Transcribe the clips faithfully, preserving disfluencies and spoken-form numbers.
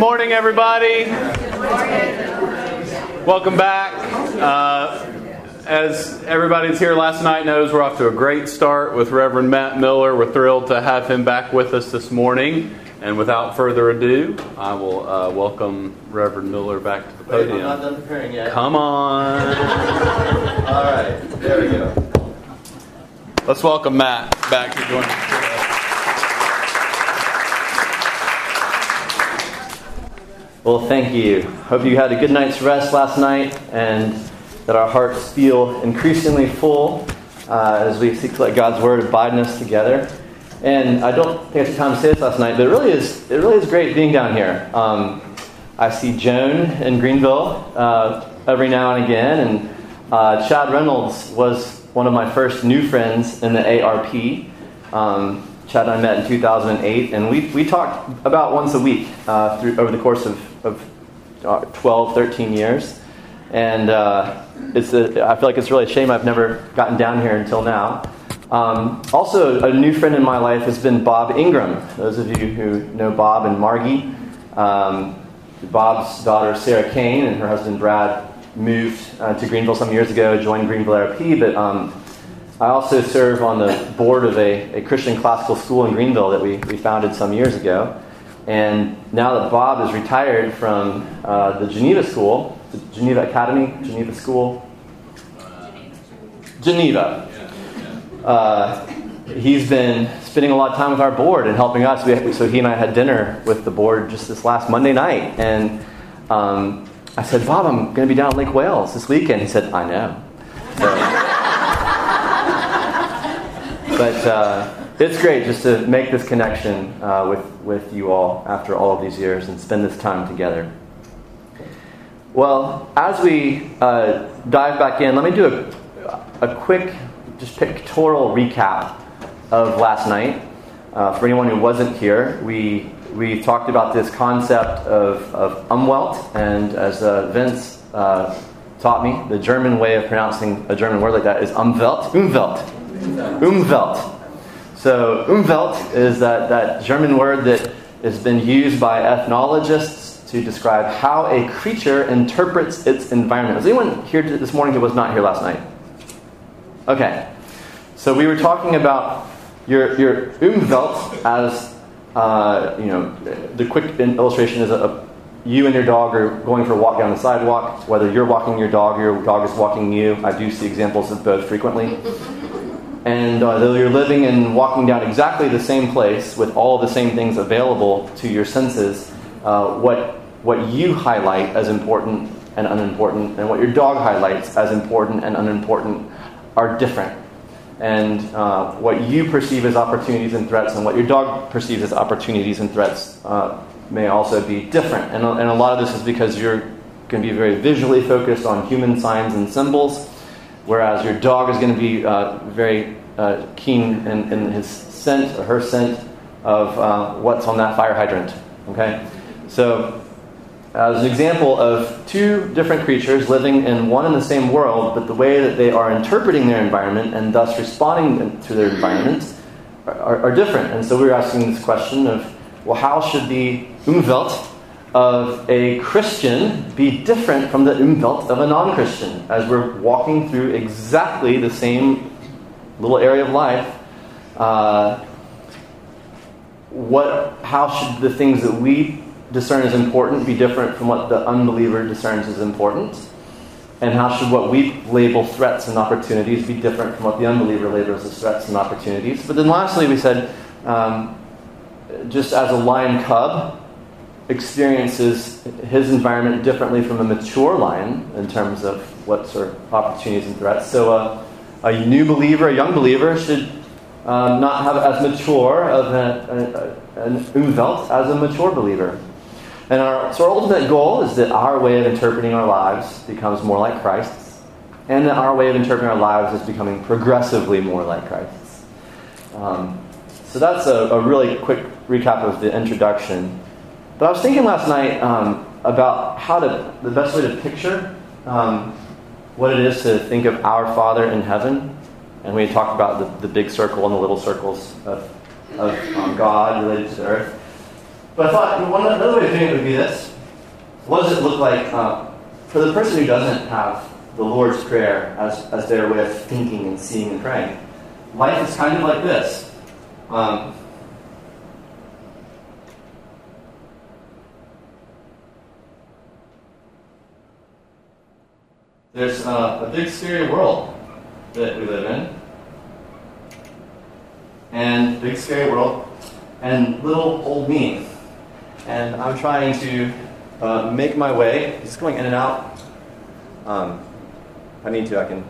morning, everybody. Welcome back. Uh, as everybody that's here last night knows, we're off to a great start with Reverend Matt Miller. We're thrilled to have him back with us this morning. And without further ado, I will uh, welcome Reverend Miller back to the podium. Wait, I'm not done preparing yet. Come on. All right, there we go. Let's welcome Matt back to join us today. Well, thank you. Hope you had a good night's rest last night and that our hearts feel increasingly full uh, as we seek to let God's Word abide in us together. And I don't think I had time to say this last night, but it really is it really is great being down here. Um, I see Joan in Greenville uh, every now and again, and uh, Chad Reynolds was one of my first new friends in the A R P. Um, Chad and I met in two thousand eight, and we we talked about once a week uh, through over the course of, of uh, twelve, thirteen years. And uh, it's a, I feel like it's really a shame I've never gotten down here until now. Um, also, a new friend in my life has been Bob Ingram. Those of you who know Bob and Margie, um, Bob's daughter Sarah Kane and her husband Brad moved uh, to Greenville some years ago, joined Greenville A R P, but um, I also serve on the board of a, a Christian classical school in Greenville that we, we founded some years ago. And now that Bob is retired from uh, the Geneva School, the Geneva Academy, Geneva School, Geneva. Uh, he's been spending a lot of time with our board and helping us. We, so he and I had dinner with the board just this last Monday night. And um, I said, Bob, I'm going to be down at Lake Wales this weekend. He said, I know. So, but uh, it's great just to make this connection uh, with, with you all after all of these years and spend this time together. Well, as we uh, dive back in, let me do a, a quick, just pictorial recap of last night. Uh, for anyone who wasn't here, we we talked about this concept of, of umwelt, and as uh, Vince uh, taught me, the German way of pronouncing a German word like that is umwelt, umwelt, umwelt. So umwelt is that, that German word that has been used by ethnologists to describe how a creature interprets its environment. Was anyone here this morning who was not here last night? Okay. So we were talking about your your umwelt as, uh, you know, the quick illustration is a, a, you and your dog are going for a walk down the sidewalk. Whether you're walking your dog or your dog is walking you. I do see examples of both frequently. And uh, though you're living and walking down exactly the same place with all the same things available to your senses, uh, what what you highlight as important and unimportant, and what your dog highlights as important and unimportant, are different. And uh, what you perceive as opportunities and threats and what your dog perceives as opportunities and threats uh, may also be different. And, and a lot of this is because you're going to be very visually focused on human signs and symbols, whereas your dog is going to be uh, very uh, keen in, in his scent or her scent of uh, what's on that fire hydrant. Okay? So, as an example of two different creatures living in one and the same world, but the way that they are interpreting their environment and thus responding to their environment are, are, are different. And so we were asking this question of, well, how should the umwelt of a Christian be different from the umwelt of a non-Christian? As we're walking through exactly the same little area of life, uh, what? How should the things that we discern as important be different from what the unbeliever discerns as important? And how should what we label threats and opportunities be different from what the unbeliever labels as threats and opportunities? But then lastly we said, um, just as a lion cub experiences his environment differently from a mature lion in terms of what sort of opportunities and threats, so uh, a new believer, a young believer, should um, not have as mature of a, a, an umwelt as a mature believer. And our, so our ultimate goal is that our way of interpreting our lives becomes more like Christ's, and that our way of interpreting our lives is becoming progressively more like Christ's. Um, so that's a, a really quick recap of the introduction. But I was thinking last night um, about how to, the best way to picture um, what it is to think of our Father in heaven. And we talked about the, the big circle and the little circles of, of um, God related to the earth. But I thought, you know, one another way of doing it would be this. What does it look like uh, for the person who doesn't have the Lord's Prayer as, as their way of thinking and seeing and praying? Life is kind of like this. Um, there's uh, a big, scary world that we live in. And big, scary world. And little old me. And I'm trying to uh, make my way. Just going in and out. Um, if I need to, I can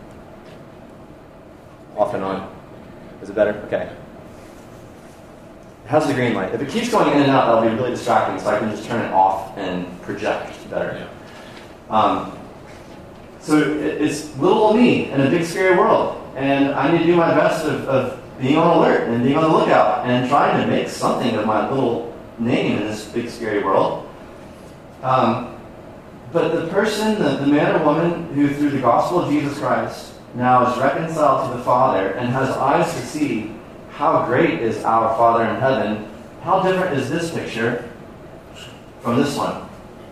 off and on. Is it better? Okay. How's the green light? If it keeps going in and out, that'll be really distracting, so I can just turn it off and project better. Um, so it, it's little old me in a big, scary world. And I need to do my best of, of being on alert and being on the lookout and trying to make something of my little name in this big, scary world. Um, but the person, the, the man or woman who, through the gospel of Jesus Christ, now is reconciled to the Father and has eyes to see how great is our Father in heaven, how different is this picture from this one?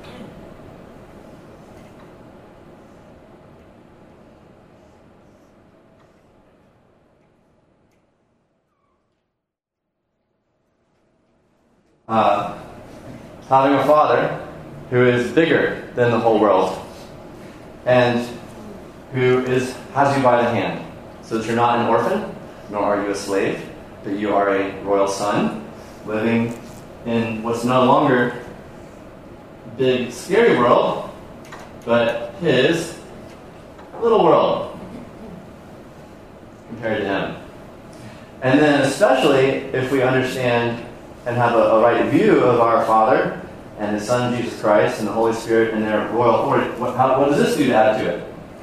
Uh, having a Father who is bigger than the whole world and who is has you by the hand, so that you're not an orphan, nor are you a slave, but you are a royal son, living in what's no longer big, scary world, but his little world compared to him. And then especially if we understand and have a, a right view of our Father and His Son, Jesus Christ, and the Holy Spirit and their royal authority, what, how, what does this do to add to it?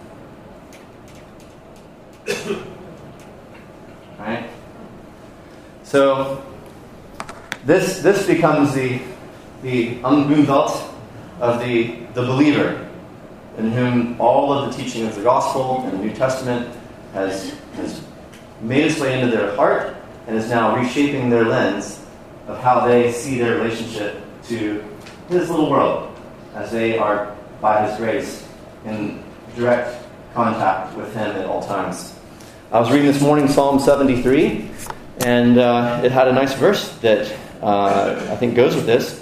Right? So this this becomes the the Umgebungswelt of the, the believer, in whom all of the teaching of the gospel and the New Testament has, has made its way into their heart and is now reshaping their lens of how they see their relationship to His little world, as they are, by His grace, in direct contact with Him at all times. I was reading this morning Psalm seventy-three, and uh, it had a nice verse that uh, I think goes with this.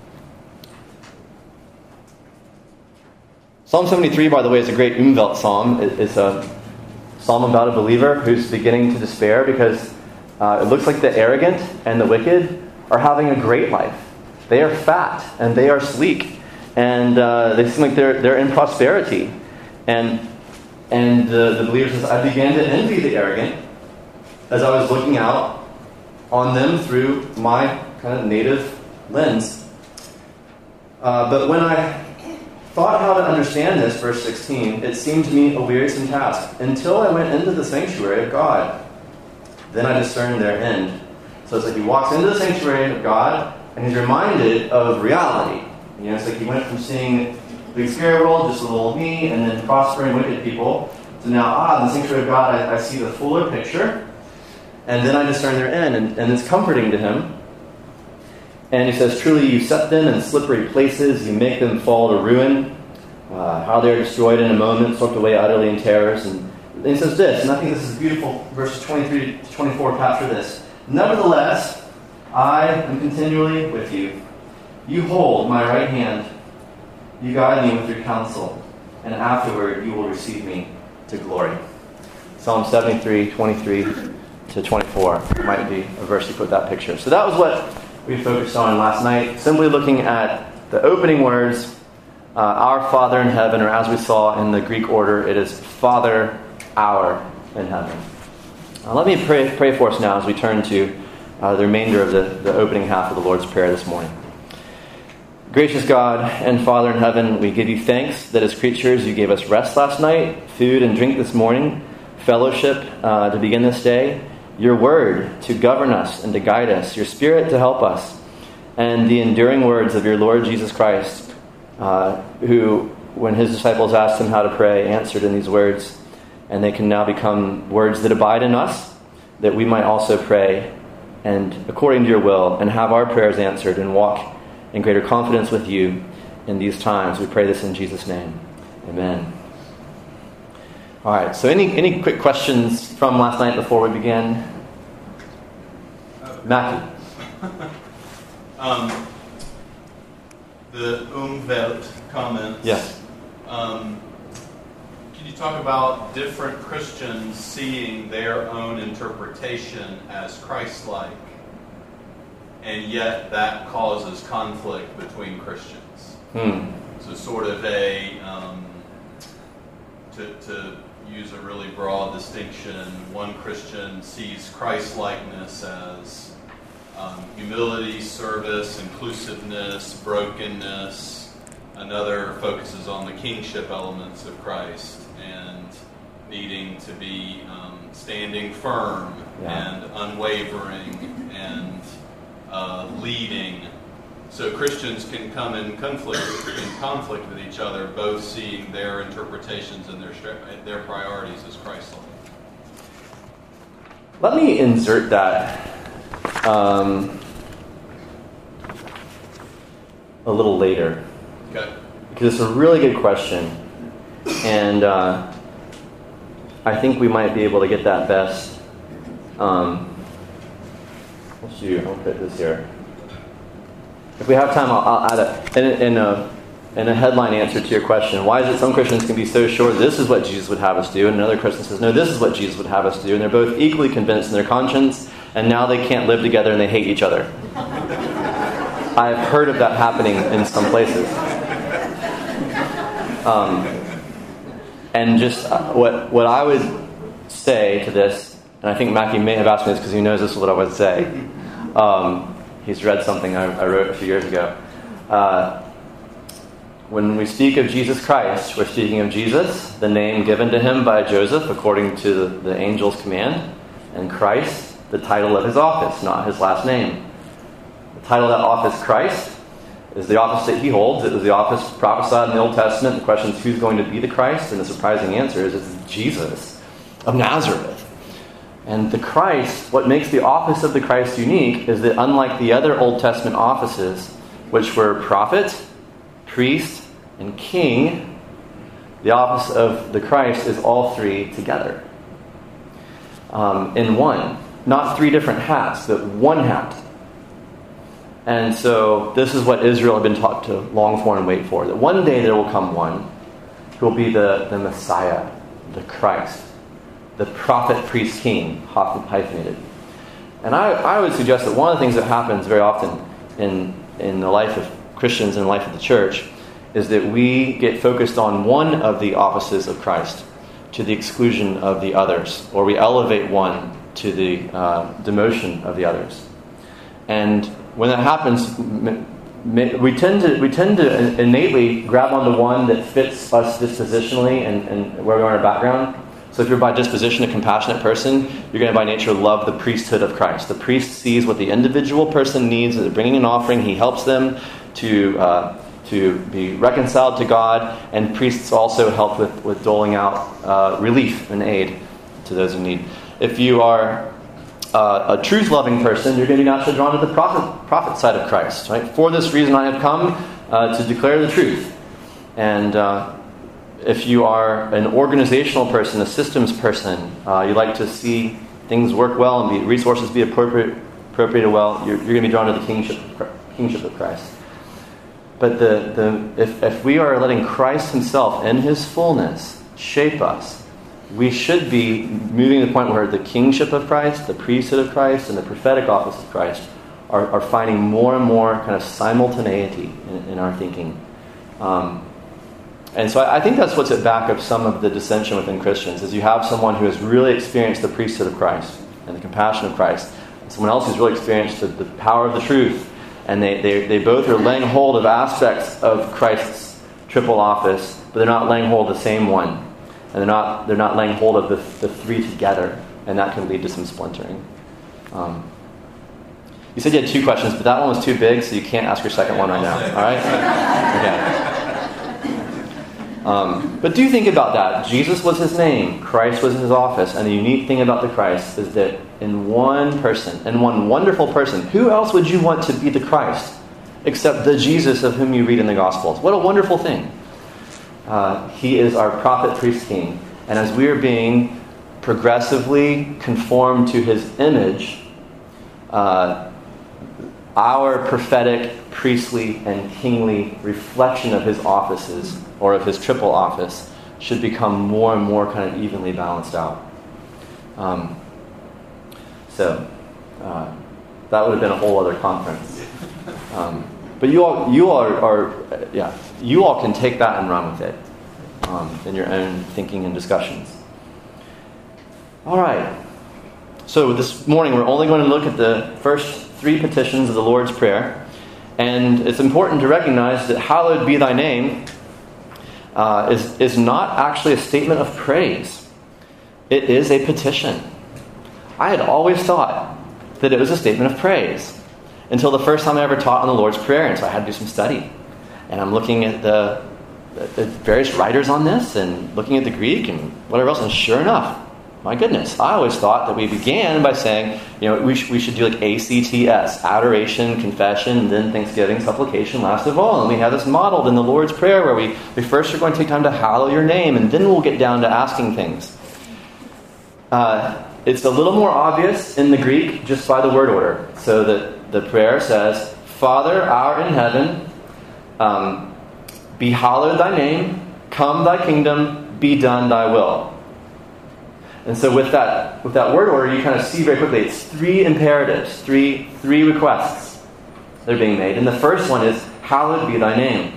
Psalm seventy-three, by the way, is a great Umwelt psalm. It, it's a psalm about a believer who's beginning to despair because uh, it looks like the arrogant and the wicked are having a great life. They are fat and they are sleek, and uh, they seem like they're they're in prosperity. And and the, the believer says, I began to envy the arrogant as I was looking out on them through my kind of native lens. Uh, but when I thought how to understand this, verse sixteen, it seemed to me a wearisome task until I went into the sanctuary of God. Then I discerned their end. So it's like he walks into the sanctuary of God and he's reminded of reality. You know, it's like he went from seeing the big scary world, just a little me, and then prospering wicked people. So now, ah, in the sanctuary of God, I, I see the fuller picture. And then I discern their end, and, and it's comforting to him. And he says, truly you set them in slippery places, you make them fall to ruin. Uh, how they are destroyed in a moment, swept away utterly in terrors. And then he says this, and I think this is beautiful, verses twenty-three to twenty-four capture this. Nevertheless, I am continually with you. You hold my right hand. You guide me with your counsel, and afterward you will receive me to glory. Psalm seventy-three, twenty-three to twenty-four might be a verse to put that picture. So that was what we focused on last night, simply looking at the opening words, uh, our Father in heaven, or as we saw in the Greek order, it is Father our in heaven. Uh, let me pray, pray for us now as we turn to uh, the remainder of the, the opening half of the Lord's Prayer this morning. Gracious God and Father in heaven, we give you thanks that as creatures you gave us rest last night, food and drink this morning, fellowship uh, to begin this day, your word to govern us and to guide us, your Spirit to help us, and the enduring words of your Lord Jesus Christ, uh, who, when his disciples asked him how to pray, answered in these words, and they can now become words that abide in us, that we might also pray and according to your will, and have our prayers answered, and walk in greater confidence with you in these times. We pray this in Jesus' name. Amen. All right, so any, any quick questions from last night before we begin? Mackie. um, the Umwelt comments. Yes. Um, can you talk about different Christians seeing their own interpretation as Christ-like, and yet that causes conflict between Christians? Hmm. So sort of a, um, to, to use a really broad distinction, one Christian sees Christ-likeness as um, humility, service, inclusiveness, brokenness. Another focuses on the kingship elements of Christ and needing to be um, standing firm yeah. and unwavering and uh, leading. So Christians can come in conflict in conflict with each other, both seeing their interpretations and their their priorities as Christ-like. Let me insert that um, a little later. Okay. Because it's a really good question, and uh, I think we might be able to get that best. Um, let's do. I'll put this here. If we have time, I'll, I'll add a in, in a in a headline answer to your question. Why is it some Christians can be so sure this is what Jesus would have us do, and another Christian says no, this is what Jesus would have us do, and they're both equally convinced in their conscience, and now they can't live together and they hate each other. I've heard of that happening in some places. Um, and just uh, what what I would say to this, and I think Mackie may have asked me this because he knows this is what I would say. Um, he's read something I, I wrote a few years ago. Uh, when we speak of Jesus Christ, we're speaking of Jesus, the name given to him by Joseph according to the, the angel's command, and Christ, the title of his office, not his last name. The title of that office, Christ, is the office that he holds. It was the office prophesied in the Old Testament. The question is, who's going to be the Christ? And the surprising answer is, it's Jesus of Nazareth. And the Christ, what makes the office of the Christ unique is that unlike the other Old Testament offices, which were prophet, priest, and king, the office of the Christ is all three together. Um, in one. Not three different hats, but one hat. And so this is what Israel had been taught to long for and wait for. That one day there will come one who will be the, the Messiah, the Christ, the prophet, priest, king, hyphenated. And I, I would suggest that one of the things that happens very often in, in the life of Christians and the life of the church is that we get focused on one of the offices of Christ to the exclusion of the others, or we elevate one to the uh, demotion of the others. And when that happens, we tend to we tend to innately grab onto one that fits us dispositionally and, and where we are in our background. So if you're by disposition a compassionate person, you're going to by nature love the priesthood of Christ. The priest sees what the individual person needs. They're bringing an offering. He helps them to uh, to be reconciled to God. And priests also help with, with doling out uh, relief and aid to those in need. If you are uh, a truth-loving person, you're going to be naturally drawn to the prophet, prophet side of Christ. Right? For this reason I have come uh, to declare the truth. And uh, if you are an organizational person, a systems person, uh, you like to see things work well and be, resources be appropriate, appropriated well, you're, you're going to be drawn to the kingship, kingship of Christ. But the, the if, if we are letting Christ himself in his fullness shape us, we should be moving to the point where the kingship of Christ, the priesthood of Christ, and the prophetic office of Christ are, are finding more and more kind of simultaneity in, in our thinking. Um, And so I think that's what's at back of some of the dissension within Christians, is you have someone who has really experienced the priesthood of Christ and the compassion of Christ, and someone else who's really experienced the, the power of the truth, and they, they, they both are laying hold of aspects of Christ's triple office, but they're not laying hold of the same one, and they're not they're not laying hold of the, the three together, and that can lead to some splintering. Um, you said you had two questions, but that one was too big, so you can't ask your second one right now. All right? Okay. Um, but do think about that. Jesus was his name. Christ was his office. And the unique thing about the Christ is that in one person, in one wonderful person, who else would you want to be the Christ except the Jesus of whom you read in the Gospels? What a wonderful thing. Uh, he is our prophet, priest, king. And as we are being progressively conformed to his image, uh, our prophetic, priestly, and kingly reflection of his offices, or of his triple office, should become more and more kind of evenly balanced out. Um, so, uh, that would have been a whole other conference. Um, but you all, you all are, are, yeah, you all can take that and run with it um, in your own thinking and discussions. All right. So this morning we're only going to look at the first three petitions of the Lord's Prayer. And it's important to recognize that hallowed be thy name uh, is, is not actually a statement of praise. It is a petition. I had always thought that it was a statement of praise until the first time I ever taught on the Lord's Prayer, and so I had to do some study. And I'm looking at the, the various writers on this and looking at the Greek and whatever else, and sure enough, my goodness, I always thought that we began by saying, you know, we, sh- we should do like A C T S, adoration, confession, and then thanksgiving, supplication, last of all. And we have this modeled in the Lord's Prayer where we, we first are going to take time to hallow your name, and then we'll get down to asking things. Uh, it's a little more obvious in the Greek just by the word order. So that the prayer says, Father, our in heaven, um, be hallowed thy name, come thy kingdom, be done thy will. And so with that with that word order, you kind of see very quickly, it's three imperatives, three three requests that are being made. And the first one is, hallowed be thy name.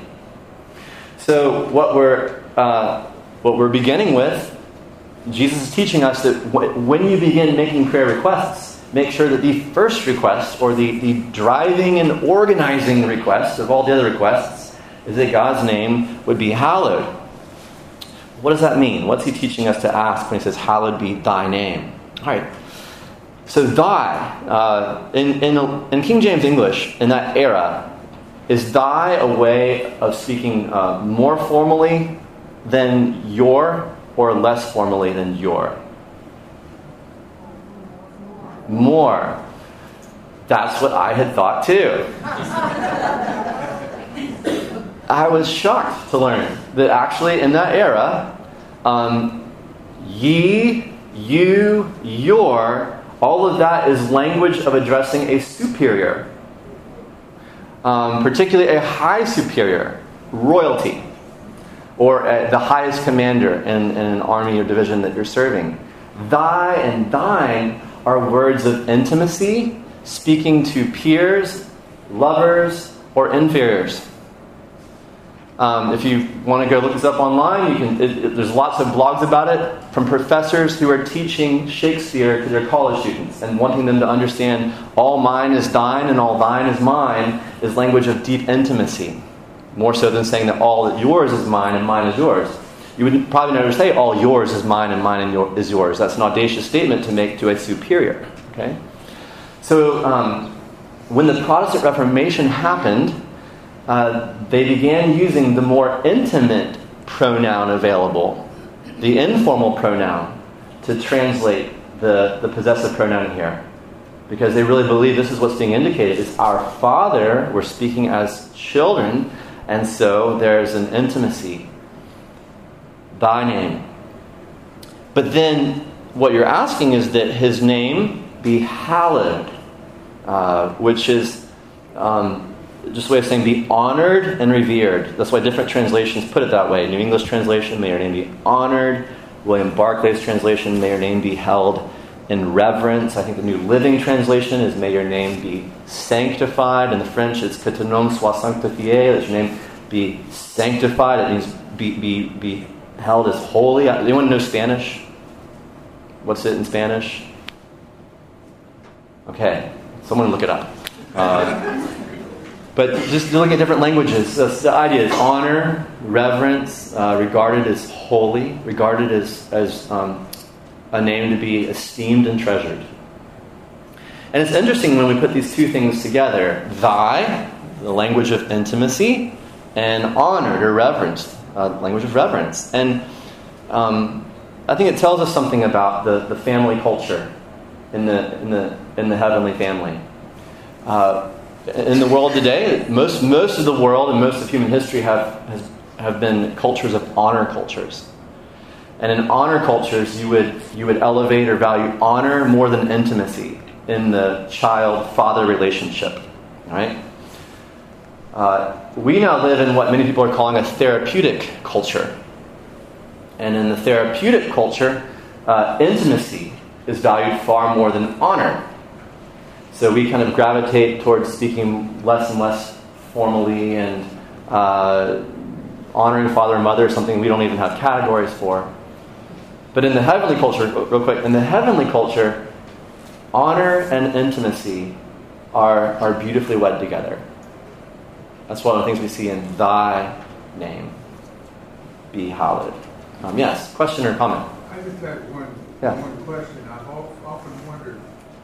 So what we're uh, what we're beginning with, Jesus is teaching us that w- when you begin making prayer requests, make sure that the first request, or the, the driving and organizing request of all the other requests, is that God's name would be hallowed. What does that mean? What's he teaching us to ask when he says, hallowed be thy name? All right. So thy, uh, in, in, in King James English, in that era, is thy a way of speaking uh, more formally than your, or less formally than your? More. That's what I had thought too. I was shocked to learn that actually in that era, um, ye, you, your, all of that is language of addressing a superior, um, particularly a high superior, royalty, or uh, the highest commander in, in an army or division that you're serving. Thy and thine are words of intimacy, speaking to peers, lovers, or inferiors. Um, if you want to go look this up online, you can. It, it, there's lots of blogs about it from professors who are teaching Shakespeare to their college students and wanting them to understand all mine is thine and all thine is mine is language of deep intimacy, more so than saying that all that yours is mine and mine is yours. You would probably never say all yours is mine and mine is yours. That's an audacious statement to make to a superior. Okay, so um, when the Protestant Reformation happened, Uh, they began using the more intimate pronoun available, the informal pronoun, to translate the, the possessive pronoun here. Because they really believe this is what's being indicated. It's our Father, we're speaking as children, and so there's an intimacy. Thy name. But then what you're asking is that his name be hallowed, uh, which is... Um, just a way of saying be honored and revered. That's why different translations put it that way. New English translation, may your name be honored. William Barclay's translation, may your name be held in reverence. I think the New Living Translation is may your name be sanctified. In the French, it's que ton nom soit sanctifié. Let your name be sanctified. It means be, be, be held as holy. Anyone know Spanish? What's it in Spanish? Okay, someone look it up. Uh, But just looking at different languages, the, the idea is honor, reverence, uh, regarded as holy, regarded as, as um, a name to be esteemed and treasured. And it's interesting when we put these two things together. Thy, the language of intimacy, and honored or reverenced, uh, language of reverence. And um, I think it tells us something about the, the family culture in the in the in the heavenly family. Uh, in the world today, most most of the world and most of human history have has, have been cultures of honor cultures. And in honor cultures, you would you would elevate or value honor more than intimacy in the child-father relationship, right? Uh, we now live in what many people are calling a therapeutic culture. And in the therapeutic culture, uh, intimacy is valued far more than honor. So we kind of gravitate towards speaking less and less formally, and uh, honoring father and mother is something we don't even have categories for. But in the heavenly culture, real quick, in the heavenly culture, honor and intimacy are, are beautifully wed together. That's one of the things we see in thy name be hallowed. Um, yes, question or comment? I just had one, yeah. one question. I've often wondered,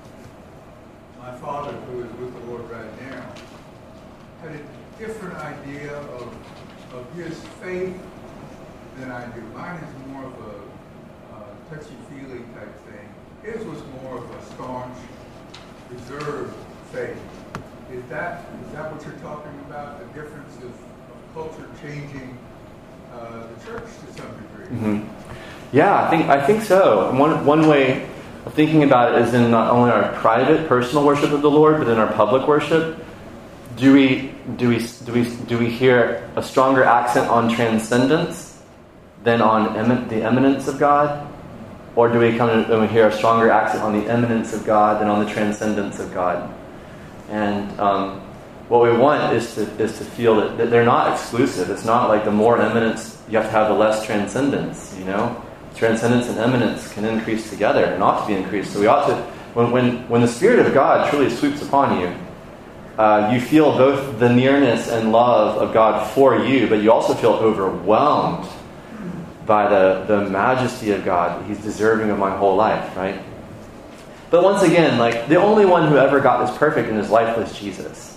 my father, who is with the Lord right now, had a different idea of, of his faith than I do. Mine is more of a touchy-feely type thing. His was more of a staunch, reserved faith. Is that is that what you're talking about? The difference of, of culture changing uh, the church to some degree? Mm-hmm. Yeah, I think I think so. One one way of thinking about it is in not only our private, personal worship of the Lord, but in our public worship. Do we do we do we do we hear a stronger accent on transcendence than on em- the eminence of God? Or do we come and we hear a stronger accent on the eminence of God than on the transcendence of God? And um, what we want is to is to feel that, that they're not exclusive. It's not like the more eminence you have to have, the less transcendence. You know, transcendence and eminence can increase together and ought to be increased. So we ought to, when when when the Spirit of God truly swoops upon you, uh, you feel both the nearness and love of God for you, but you also feel overwhelmed by the, the majesty of God. He's deserving of my whole life, right? But once again, like, the only one who ever got this perfect in his life was Jesus.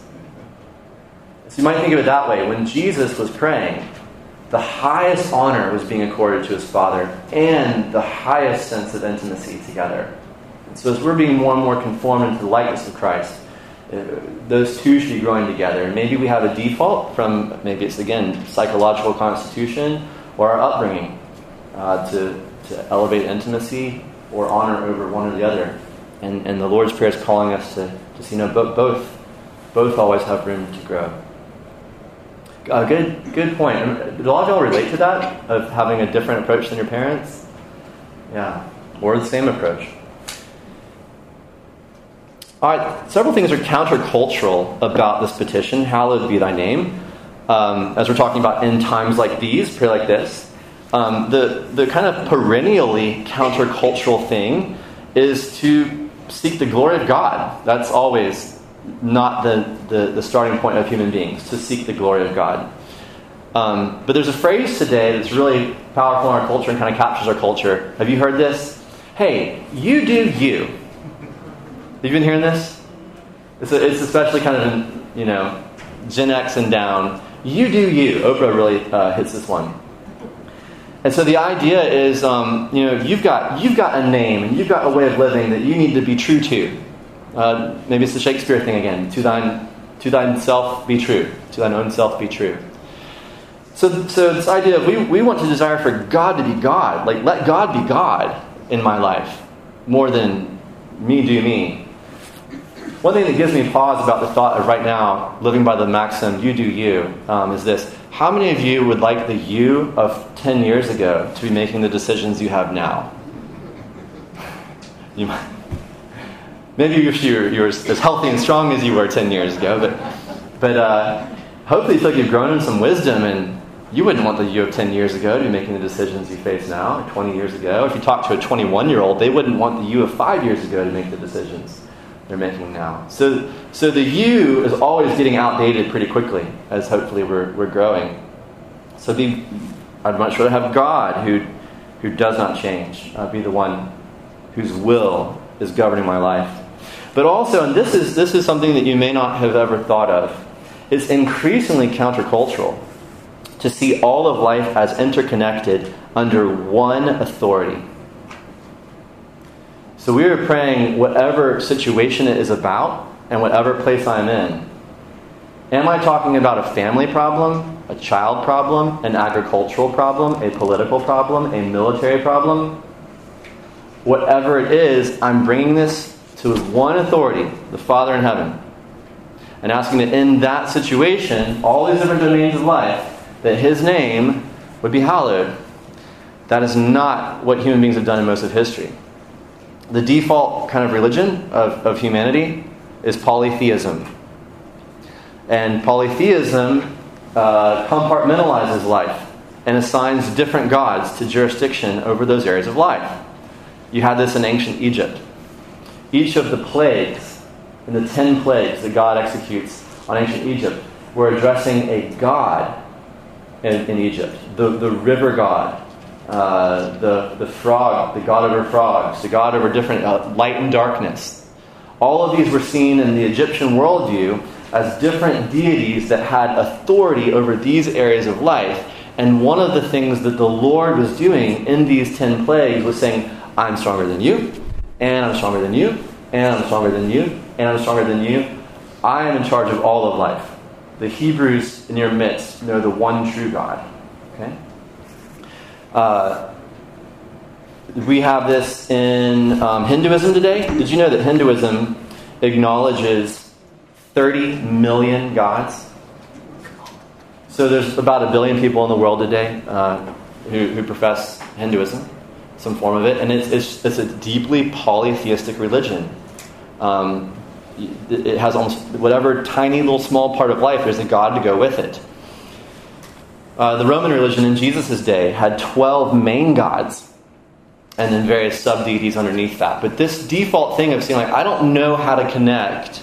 So you might think of it that way. When Jesus was praying, the highest honor was being accorded to his Father and the highest sense of intimacy together. And so as we're being more and more conformed into the likeness of Christ, uh, those two should be growing together. And maybe we have a default from, maybe it's, again, psychological constitution or our upbringing. Uh, to, to elevate intimacy or honor over one or the other. And and the Lord's Prayer is calling us to, to see, no, both, both both always have room to grow. Uh, good good point. Do a lot of y'all relate to that, of having a different approach than your parents? Yeah, or the same approach. All right, several things are countercultural about this petition, hallowed be thy name. Um, as we're talking about in times like these, pray like this. Um, the, the kind of perennially countercultural thing is to seek the glory of God. That's always not the, the, the starting point of human beings, to seek the glory of God. Um, but there's a phrase today that's really powerful in our culture and kind of captures our culture. Have you heard this? Hey, you do you. Have you been hearing this? It's, a, it's especially kind of, in, you know, Gen X and down. You do you. Oprah really uh, hits this one. And so the idea is, um, you know, you've got you've got a name and you've got a way of living that you need to be true to. Uh, maybe it's the Shakespeare thing again. To thine, to thine self be true. To thine own self be true. So, so this idea of we we want to desire for God to be God. Like, let God be God in my life more than me do me. One thing that gives me pause about the thought of right now living by the maxim "you do you" um, is this. How many of you would like the you of ten years ago to be making the decisions you have now? You might, maybe you're, you're as healthy and strong as you were ten years ago, but but uh, hopefully you feel like you've grown in some wisdom, and you wouldn't want the you of ten years ago to be making the decisions you face now, or twenty years ago. If you talk to a twenty-one-year-old, they wouldn't want the you of five years ago to make the decisions they're making now. So so the you is always getting outdated pretty quickly, as hopefully we're we're growing. So be, I'd much rather have God who who does not change, uh, be the one whose will is governing my life. But also, and this is this is something that you may not have ever thought of, it's increasingly countercultural to see all of life as interconnected under one authority. So we are praying whatever situation it is about and whatever place I'm in. Am I talking about a family problem, a child problem, an agricultural problem, a political problem, a military problem? Whatever it is, I'm bringing this to one authority, the Father in heaven, and asking that in that situation, all these different domains of life, that His name would be hallowed. That is not what human beings have done in most of history. The default kind of religion of, of humanity is polytheism. And polytheism uh, compartmentalizes life and assigns different gods to jurisdiction over those areas of life. You had this in ancient Egypt. Each of the plagues, and the ten plagues that God executes on ancient Egypt, were addressing a god in, in Egypt. The, the river god, uh, the, the frog, the god over frogs, the god over different uh, light and darkness. All of these were seen in the Egyptian worldview as different deities that had authority over these areas of life. And one of the things that the Lord was doing in these ten plagues was saying, I'm stronger than you, and I'm stronger than you, and I'm stronger than you, and I'm stronger than you. I am in charge of all of life. The Hebrews in your midst know the one true God. Okay? Uh, we have this in um, Hinduism today. Did you know that Hinduism acknowledges thirty million gods? So there's about a billion people in the world today uh, who, who profess Hinduism, some form of it, and it's it's, it's a deeply polytheistic religion. Um, it has almost whatever tiny little small part of life, there's a god to go with it. Uh, the Roman religion in Jesus' day had twelve main gods, and then various sub-deities underneath that. But this default thing of saying, like, I don't know how to connect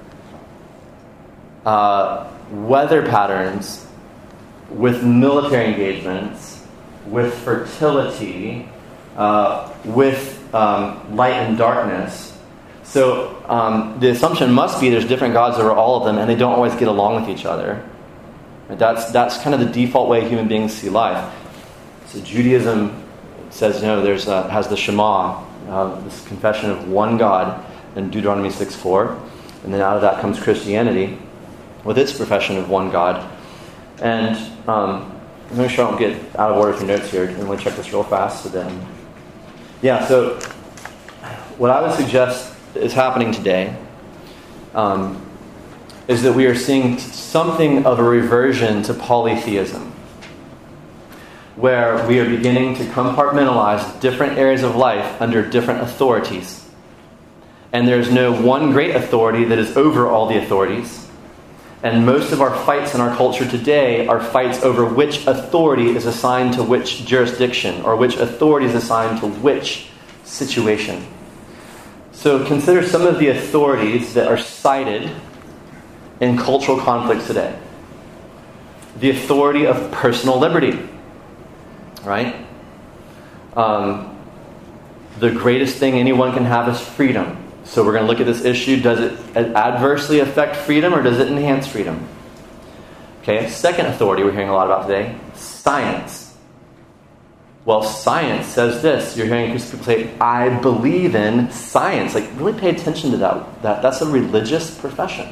Uh, weather patterns with military engagements, with fertility, uh, with um, light and darkness. So um, the assumption must be there's different gods over all of them, and they don't always get along with each other. And that's that's kind of the default way human beings see life. So Judaism says, no, there's uh, has the Shema, uh, this confession of one God in Deuteronomy six four, and then out of that comes Christianity, with its profession of one God. And um, I'm going to sure I don't get out of order for notes here. I'm going to check this real fast. So then, yeah, so what I would suggest is happening today um, is that we are seeing something of a reversion to polytheism, where we are beginning to compartmentalize different areas of life under different authorities. And there's no one great authority that is over all the authorities. And most of our fights in our culture today are fights over which authority is assigned to which jurisdiction, or which authority is assigned to which situation. So consider some of the authorities that are cited in cultural conflicts today. The authority of personal liberty, right? Um, the greatest thing anyone can have is freedom. So we're going to look at this issue. Does it adversely affect freedom, or does it enhance freedom? Okay, second authority we're hearing a lot about today, science. Well, science says this. You're hearing people say, I believe in science. Like, really pay attention to that. that that's a religious profession.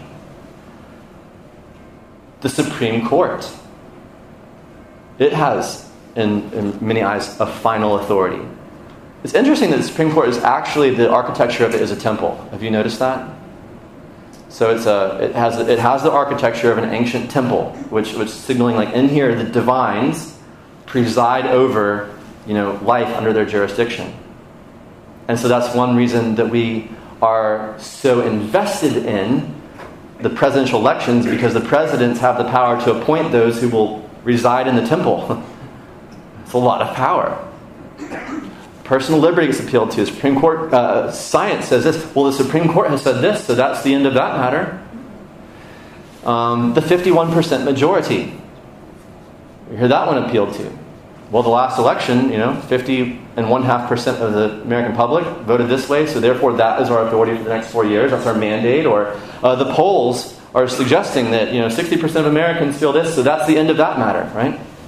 The Supreme Court. It has, in, in many eyes, a final authority. It's interesting that the Supreme Court is actually, the architecture of it is a temple. Have you noticed that? So it's a, it has it has the architecture of an ancient temple, which which signaling like in here the divines preside over, you know, life under their jurisdiction. And so that's one reason that we are so invested in the presidential elections, because the presidents have the power to appoint those who will reside in the temple. It's a lot of power. Personal liberty is appealed to. The Supreme Court, uh, science says this. Well, the Supreme Court has said this, so that's the end of that matter. Um, the fifty-one percent majority. You hear that one appealed to. Well, the last election, you know, fifty and one half percent of the American public voted this way, so therefore that is our authority for the next four years. That's our mandate. Or uh, the polls are suggesting that, you know, sixty percent of Americans feel this, so that's the end of that matter, right?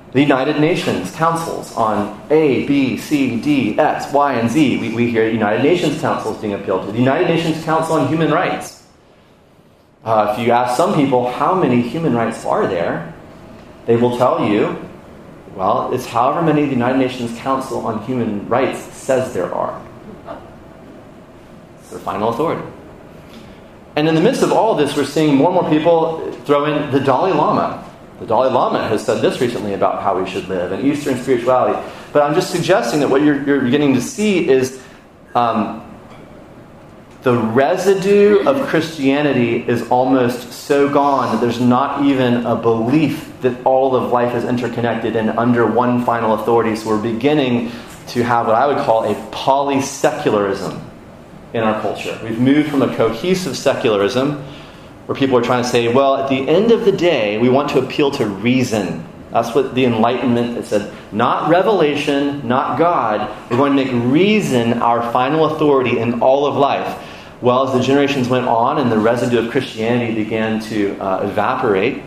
The United Nations councils on A, B, C, D, X, Y, and Z. We, we hear United Nations councils being appealed to. The United Nations Council on Human Rights. Uh, if you ask some people how many human rights are there, they will tell you, well, it's however many the United Nations Council on Human Rights says there are. It's their final authority. And in the midst of all this, we're seeing more and more people throw in the Dalai Lama. The Dalai Lama has said this recently about how we should live, and Eastern spirituality. But I'm just suggesting that what you're, you're beginning to see is um, the residue of Christianity is almost so gone that there's not even a belief that all of life is interconnected and under one final authority. So we're beginning to have what I would call a polysecularism in our culture. We've moved from a cohesive secularism where people are trying to say, well, at the end of the day, we want to appeal to reason. That's what the Enlightenment, it said, not revelation, not God. We're going to make reason our final authority in all of life. Well, as the generations went on and the residue of Christianity began to uh, evaporate,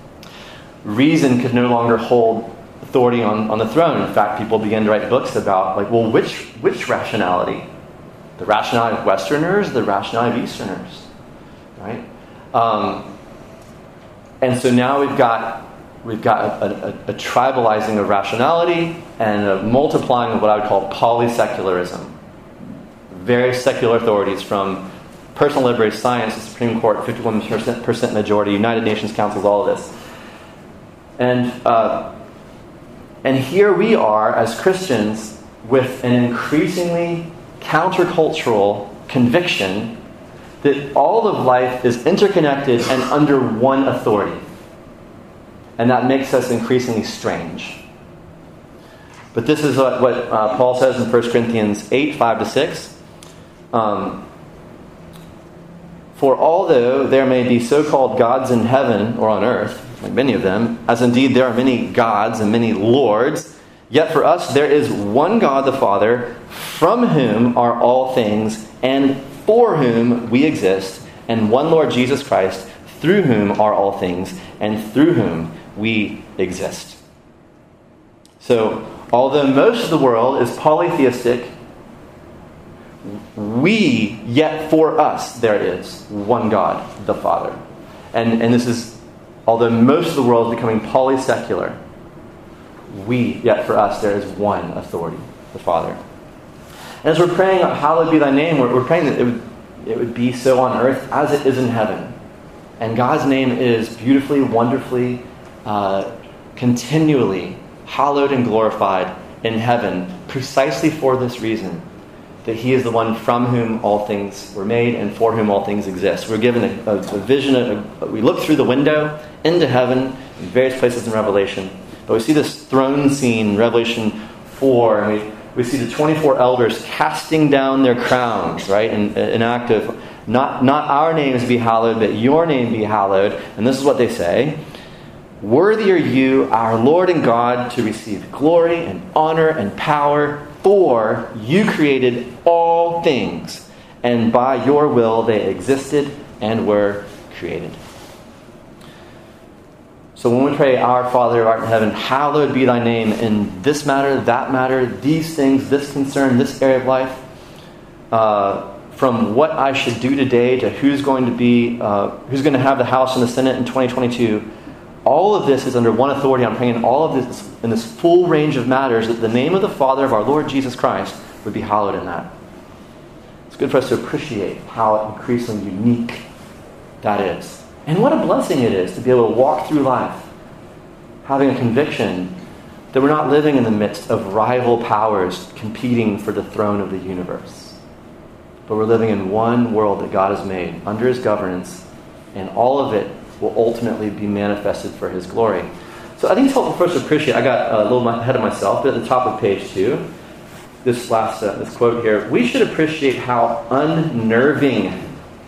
reason could no longer hold authority on, on the throne. In fact, people began to write books about, like, well, which which rationality? The rationality of Westerners, the rationality of Easterners, right? Um, and so now we've got we've got a, a, a tribalizing of rationality and a multiplying of what I would call polysecularism. Various secular authorities, from personal liberty, science, the Supreme Court, fifty-one percent majority, United Nations councils, all of this. And uh, and here we are as Christians with an increasingly countercultural conviction that all of life is interconnected and under one authority. And that makes us increasingly strange. But this is what, what uh, Paul says in First Corinthians eight, five to six. Um, For although there may be so-called gods in heaven or on earth, like many of them, as indeed there are many gods and many lords, yet for us there is one God the Father, from whom are all things, and for whom we exist, and one Lord Jesus Christ, through whom are all things, and through whom we exist. So, although most of the world is polytheistic, we, yet for us, there is one God, the Father. And, and this is, although most of the world is becoming polysecular, we, yet for us, there is one authority, the Father. And as we're praying, hallowed be thy name, we're, we're praying that it would, it would be so on earth as it is in heaven. And God's name is beautifully, wonderfully, uh, continually hallowed and glorified in heaven, precisely for this reason, that he is the one from whom all things were made and for whom all things exist. We're given a, a, a vision, of, a, we look through the window into heaven in various places in Revelation. But we see this throne scene, Revelation four, and we, we see the twenty-four elders casting down their crowns, right? In an act of, not, not our names be hallowed, but your name be hallowed. And this is what they say: worthy are you, our Lord and God, to receive glory and honor and power, for you created all things, and by your will they existed and were created. So when we pray, our Father who art in heaven, hallowed be thy name, in this matter, that matter, these things, this concern, this area of life, uh, from what I should do today to who's going to be, uh, who's going to have the House and the Senate in twenty twenty-two, all of this is under one authority. I'm praying in all of this, in this full range of matters, that the name of the Father of our Lord Jesus Christ would be hallowed in that. It's good for us to appreciate how increasingly unique that is. And what a blessing it is to be able to walk through life having a conviction that we're not living in the midst of rival powers competing for the throne of the universe. But we're living in one world that God has made under his governance, and all of it will ultimately be manifested for his glory. So I think it's helpful for us to appreciate, I got a little ahead of myself, but at the top of page two, this last uh, this quote here, we should appreciate how unnerving,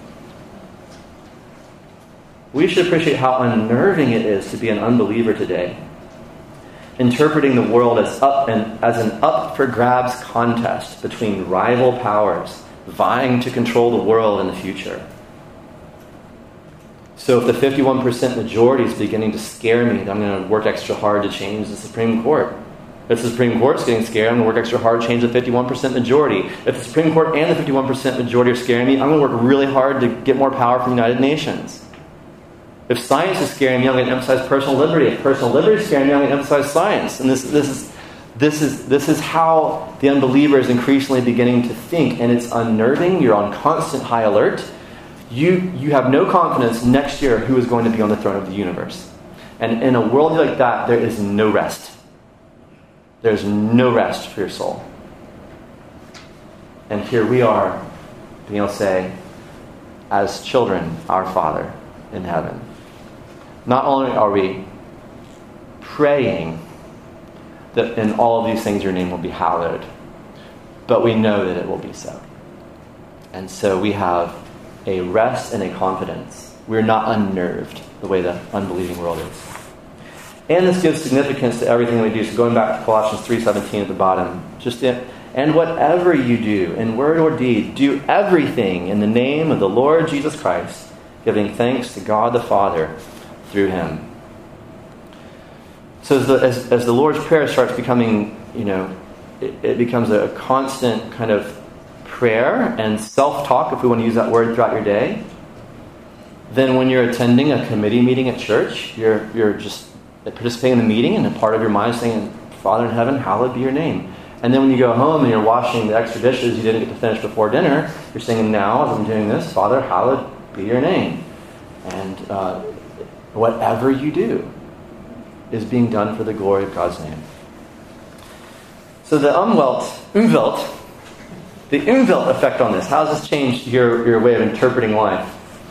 we should appreciate how unnerving it is to be an unbeliever today, interpreting the world as up and as an up for grabs contest between rival powers vying to control the world in the future. So if the fifty-one percent majority is beginning to scare me, I'm going to work extra hard to change the Supreme Court. If the Supreme Court's getting scared, I'm going to work extra hard to change the fifty-one percent majority. If the Supreme Court and the fifty-one percent majority are scaring me, I'm going to work really hard to get more power from the United Nations. If science is scaring me, I'm going to emphasize personal liberty. If personal liberty is scaring me, I'm going to emphasize science. And this, this is this is this is how the unbeliever is increasingly beginning to think, and it's unnerving. You're on constant high alert. You you have no confidence next year who is going to be on the throne of the universe. And in a world like that, there is no rest. There's no rest for your soul. And here we are, being able to say, as children, our Father in heaven. Not only are we praying that in all of these things your name will be hallowed, but we know that it will be so. And so we have a rest and a confidence. We're not unnerved the way the unbelieving world is. And this gives significance to everything that we do. So going back to Colossians three seventeen at the bottom, just in, and whatever you do, in word or deed, do everything in the name of the Lord Jesus Christ, giving thanks to God the Father through Him. So as the, as, as the Lord's Prayer starts becoming, you know, it, it becomes a constant kind of prayer and self-talk, if we want to use that word, throughout your day. Then when you're attending a committee meeting at church, you're you're just participating in the meeting, and a part of your mind is saying, Father in heaven, hallowed be your name. And then when you go home and you're washing the extra dishes you didn't get to finish before dinner, you're saying, now as I'm doing this, Father, hallowed be your name. And uh, whatever you do is being done for the glory of God's name. So the umwelt, umwelt, the umwelt effect on this, how has this changed your, your way of interpreting life?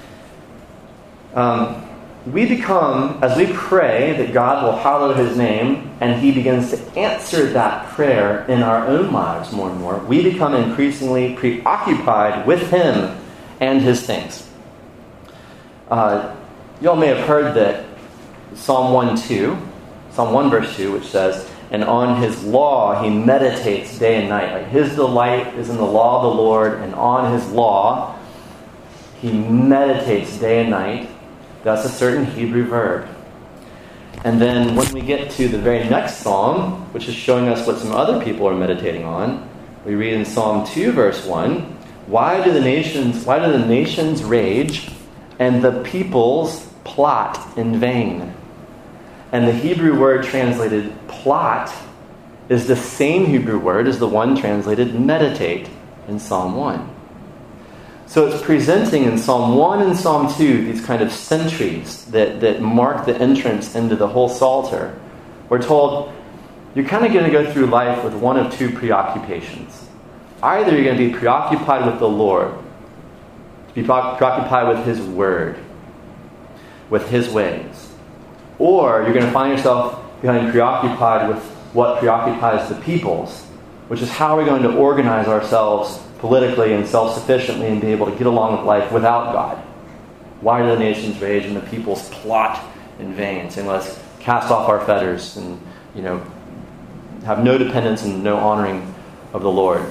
Um, we become, as we pray that God will hallow His name, and He begins to answer that prayer in our own lives more and more, we become increasingly preoccupied with Him and His things. Uh, you all may have heard that Psalm one two, Psalm one verse two, which says, and on His law He meditates day and night. Like His delight is in the law of the Lord, and on His law He meditates day and night. That's a certain Hebrew verb. And then when we get to the very next psalm, which is showing us what some other people are meditating on, we read in Psalm two verse one, why do the nations why do the nations rage and the peoples plot in vain? And the Hebrew word translated plot is the same Hebrew word as the one translated meditate in Psalm one. So it's presenting in Psalm one and Psalm two these kind of sentries that, that mark the entrance into the whole Psalter. We're told you're kind of going to go through life with one of two preoccupations. Either you're going to be preoccupied with the Lord, to be preoccupied with His Word, with His ways. Or you're going to find yourself becoming preoccupied with what preoccupies the peoples, which is how we're going to organize ourselves politically and self-sufficiently and be able to get along with life without God. Why do the nations rage and the peoples plot in vain, saying, let's cast off our fetters and, you know, have no dependence and no honoring of the Lord.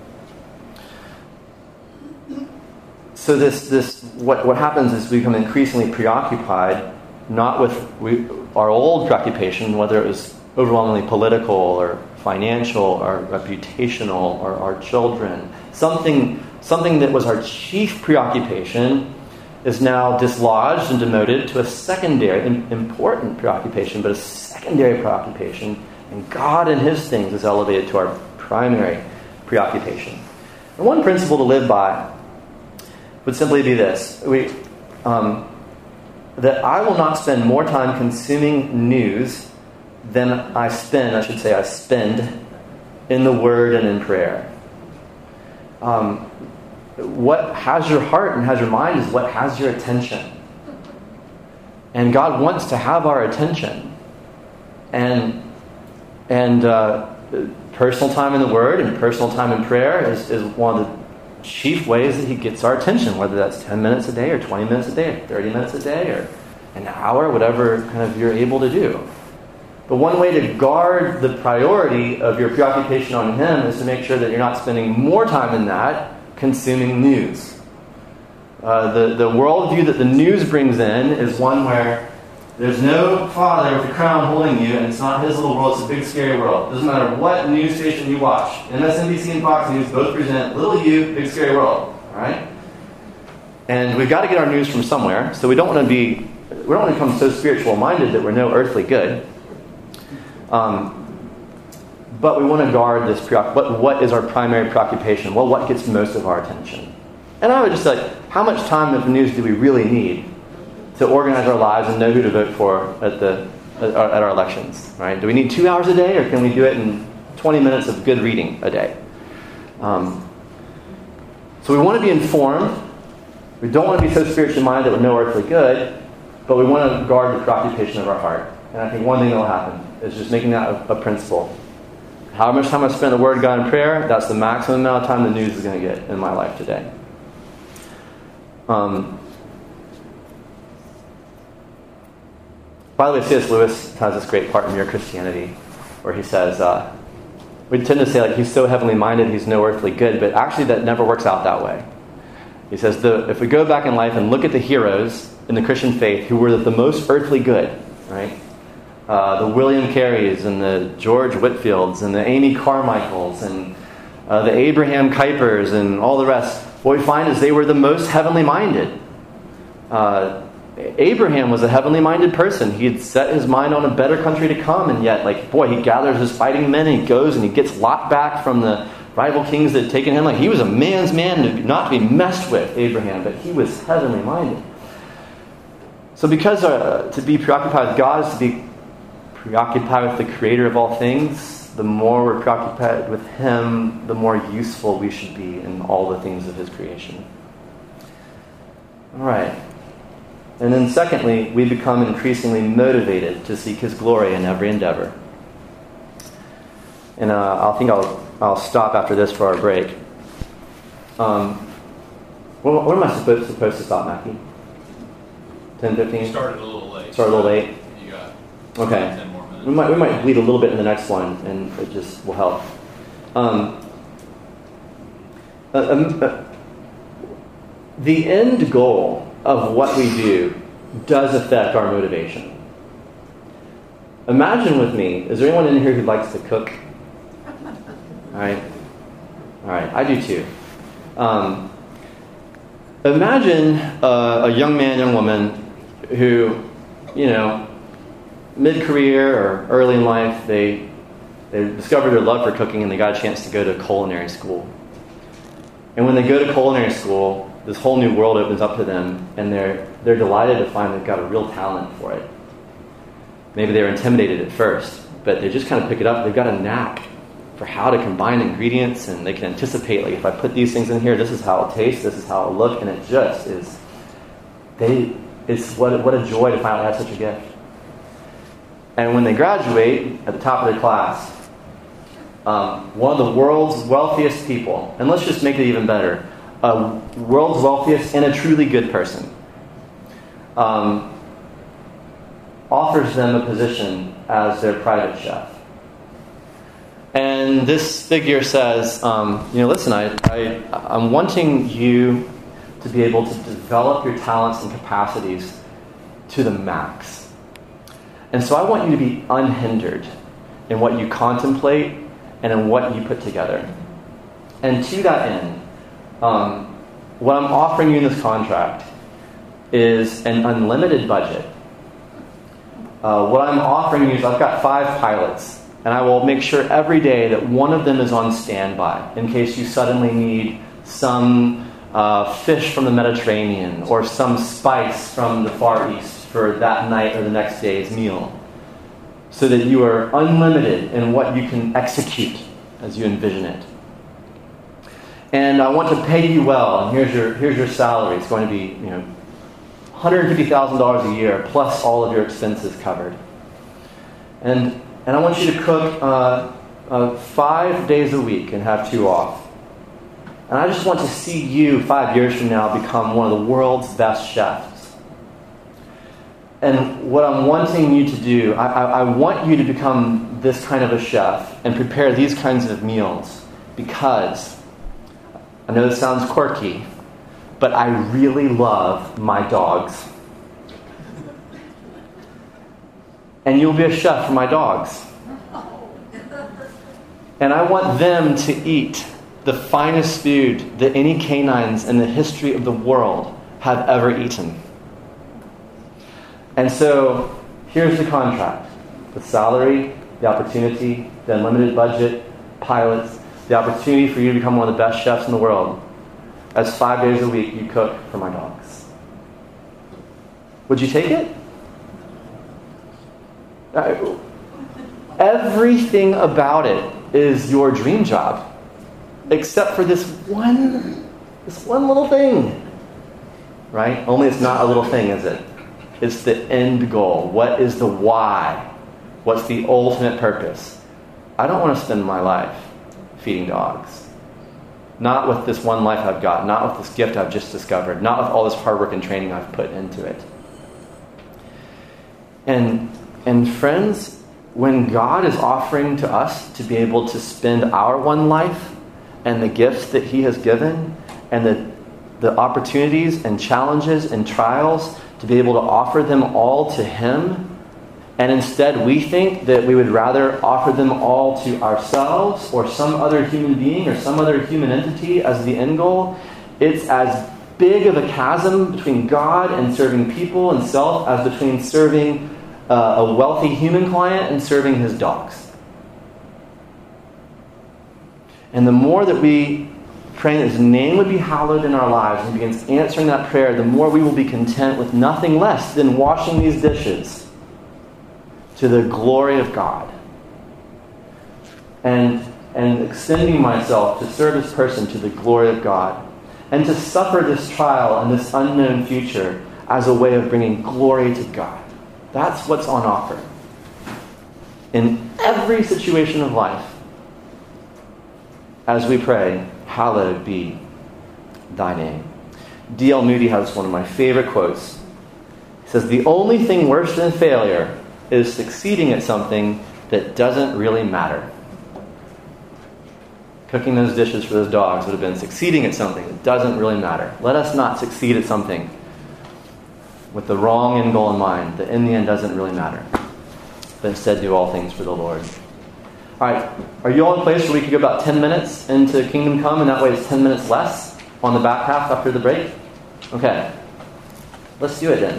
So this, this what, what happens is we become increasingly preoccupied, not with we, our old preoccupation, whether it was overwhelmingly political or financial or reputational or our children. Something, something that was our chief preoccupation is now dislodged and demoted to a secondary, important preoccupation, but a secondary preoccupation, and God and His things is elevated to our primary preoccupation. And one principle to live by would simply be this: we, um, that I will not spend more time consuming news than I spend, I should say I spend, in the Word and in prayer. Um, what has your heart and has your mind is what has your attention. And God wants to have our attention. And and uh, personal time in the Word and personal time in prayer is, is one of the chief ways that He gets our attention, whether that's ten minutes a day or twenty minutes a day or thirty minutes a day or an hour, whatever kind of you're able to do. But one way to guard the priority of your preoccupation on Him is to make sure that you're not spending more time in that consuming news. Uh, the, the worldview that the news brings in is one where there's no father with a crown holding you, and it's not his little world, it's a big scary world. Doesn't matter what news station you watch. M S N B C and Fox News both present little you, big scary world. All right? And we've got to get our news from somewhere, so we don't want to be, we don't want to become so spiritual-minded that we're no earthly good. Um, but we want to guard this, preoc- what, what is our primary preoccupation? Well, what gets most of our attention? And I would just say, how much time of the news do we really need to organize our lives and know who to vote for at the at our, at our elections? Right? Do we need two hours a day, or can we do it in twenty minutes of good reading a day? Um, so we want to be informed. We don't want to be so spiritually minded that we're no earthly good, but we want to guard the preoccupation of our heart. And I think one thing that will happen is just making that a, a principle. How much time I spend the Word of God in prayer, that's the maximum amount of time the news is going to get in my life today. Um, by the way, C S Lewis has this great part in Mere Christianity where he says, uh, we tend to say like he's so heavenly minded, he's no earthly good, but actually that never works out that way. He says, the, if we go back in life and look at the heroes in the Christian faith who were the most earthly good, right? Uh, the William Careys and the George Whitfields and the Amy Carmichaels and uh, the Abraham Kuypers and all the rest, what we find is they were the most heavenly minded. Uh, Abraham was a heavenly minded person. He had set his mind on a better country to come, and yet, like, boy, he gathers his fighting men and he goes and he gets Lot back from the rival kings that had taken him. Like, he was a man's man, to, not to be messed with, Abraham, but he was heavenly minded. So because uh, to be preoccupied with God is to be preoccupied with the creator of all things, the more we're preoccupied with him, the more useful we should be in all the things of his creation. All right. And then secondly, we become increasingly motivated to seek his glory in every endeavor. And uh, I think I'll I'll stop after this for our break. Um, what, what am I supposed, supposed to stop, Mackie? ten, fifteen? Started a little late. Started a little late? You got okay. ten more minutes. We might, we might bleed a little bit in the next one, and it just will help. Um, uh, uh, the end goal of what we do does affect our motivation. Imagine with me, is there anyone in here who likes to cook? All right. All right, I do too. Um, imagine uh, a young man, young woman who, you know, mid-career or early in life, they they discovered their love for cooking and they got a chance to go to culinary school. And when they go to culinary school, this whole new world opens up to them, and they're they're delighted to find they've got a real talent for it. Maybe they were intimidated at first, but they just kind of pick it up. They've got a knack for how to combine ingredients, and they can anticipate, like, if I put these things in here, this is how it'll taste, this is how it'll look, and it just is, they, it's what, what a joy to finally have such a gift. And when they graduate at the top of their class, um, one of the world's wealthiest people, and let's just make it even better, a world's wealthiest and a truly good person, um, offers them a position as their private chef. And this figure says, um, you know, listen, I, I, I'm wanting you to be able to develop your talents and capacities to the max. And so I want you to be unhindered in what you contemplate and in what you put together. And to that end, um, what I'm offering you in this contract is an unlimited budget. Uh, what I'm offering you is I've got five pilots, and I will make sure every day that one of them is on standby in case you suddenly need some uh, fish from the Mediterranean or some spice from the Far East for that night or the next day's meal, so that you are unlimited in what you can execute as you envision it. And I want to pay you well, and here's your here's your salary. It's going to be, you know, one hundred fifty thousand dollars a year plus all of your expenses covered. And and I want you to cook uh, uh, five days a week and have two off. And I just want to see you five years from now become one of the world's best chefs. And what I'm wanting you to do, I, I, I want you to become this kind of a chef and prepare these kinds of meals, because I know this sounds quirky, but but I really love my dogs. And you'll be a chef for my dogs. And I want them to eat the finest food that any canines in the history of the world have ever eaten. And so, here's the contract. The salary, the opportunity, the unlimited budget, pilots, the opportunity for you to become one of the best chefs in the world. As five days a week you cook for my dogs. Would you take it? Uh, everything about it is your dream job. Except for this one, this one little thing. Right? Only it's not a little thing, is it? It's the end goal. What is the why? What's the ultimate purpose? I don't want to spend my life feeding dogs. Not with this one life I've got. Not with this gift I've just discovered. Not with all this hard work and training I've put into it. And, and friends, when God is offering to us to be able to spend our one life and the gifts that He has given and the, the opportunities and challenges and trials to be able to offer them all to Him, and instead we think that we would rather offer them all to ourselves or some other human being or some other human entity as the end goal, it's as big of a chasm between God and serving people and self as between serving uh, a wealthy human client and serving his dogs. And the more that we pray that His name would be hallowed in our lives and He begins answering that prayer, the more we will be content with nothing less than washing these dishes to the glory of God. And, and extending myself to serve this person to the glory of God. And to suffer this trial and this unknown future as a way of bringing glory to God. That's what's on offer. In every situation of life, as we pray, hallowed be Thy name. D L Moody has one of my favorite quotes. He says, the only thing worse than failure is succeeding at something that doesn't really matter. Cooking those dishes for those dogs would have been succeeding at something that doesn't really matter. Let us not succeed at something with the wrong end goal in mind that in the end doesn't really matter, but instead do all things for the Lord. All right, are you all in a place where we could go about ten minutes into Kingdom Come, and that way it's ten minutes less on the back half after the break? Okay, let's do it then.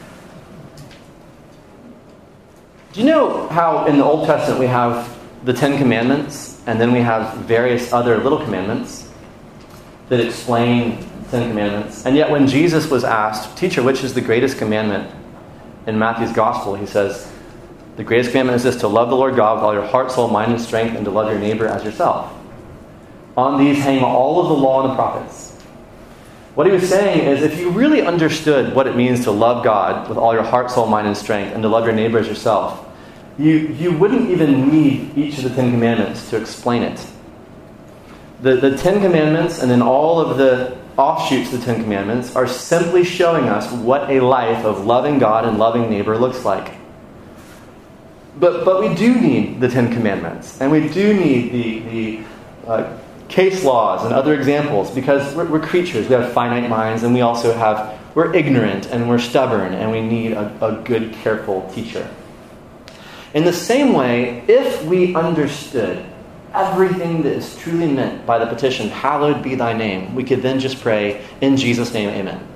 Do you know how in the Old Testament we have the Ten Commandments, and then we have various other little commandments that explain the Ten Commandments? And yet when Jesus was asked, teacher, which is the greatest commandment in Matthew's Gospel, he says, the greatest commandment is this, to love the Lord God with all your heart, soul, mind, and strength, and to love your neighbor as yourself. On these hang all of the law and the prophets. What he was saying is, if you really understood what it means to love God with all your heart, soul, mind, and strength, and to love your neighbor as yourself, you, you wouldn't even need each of the Ten Commandments to explain it. The, the Ten Commandments and then all of the offshoots of the Ten Commandments are simply showing us what a life of loving God and loving neighbor looks like. But but we do need the Ten Commandments, and we do need the, the uh, case laws and other examples, because we're, we're creatures. We have finite minds, and we also have, we're ignorant, and we're stubborn, and we need a, a good, careful teacher. In the same way, if we understood everything that is truly meant by the petition, hallowed be Thy name, we could then just pray, in Jesus' name, amen.